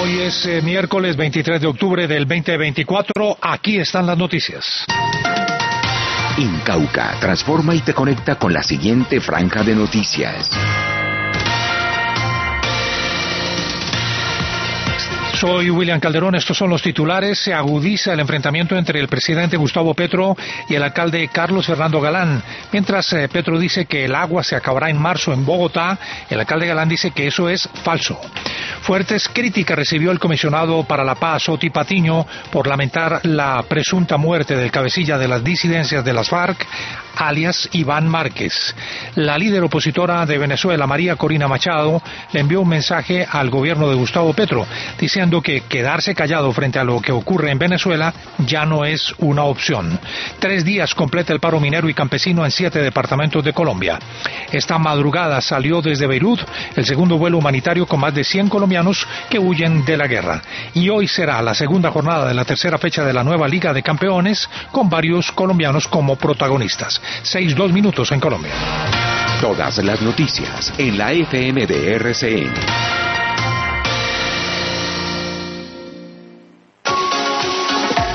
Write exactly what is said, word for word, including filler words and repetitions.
Hoy es eh, miércoles veintitrés de octubre del veinte veinticuatro. Aquí están las noticias. Incauca transforma y te conecta con la siguiente franja de noticias. Soy William Calderón, estos son los titulares. Se agudiza el enfrentamiento entre el presidente Gustavo Petro y el alcalde Carlos Fernando Galán. Mientras eh, Petro dice que el agua se acabará en marzo en Bogotá, el alcalde Galán dice que eso es falso. Fuertes críticas recibió el comisionado para la paz, Oti Patiño, por lamentar la presunta muerte del cabecilla de las disidencias de las FARC, alias Iván Márquez. La líder opositora de Venezuela, María Corina Machado, le envió un mensaje al gobierno de Gustavo Petro, diciendo que quedarse callado frente a lo que ocurre en Venezuela ya no es una opción. Tres días completa el paro minero y campesino en siete departamentos de Colombia. Esta madrugada salió desde Beirut el segundo vuelo humanitario con más de cien colombianos que huyen de la guerra. Y hoy será la segunda jornada de la tercera fecha de la nueva Liga de Campeones, con varios colombianos como protagonistas. Seis, dos minutos en Colombia. Todas las noticias en la F M de R C N.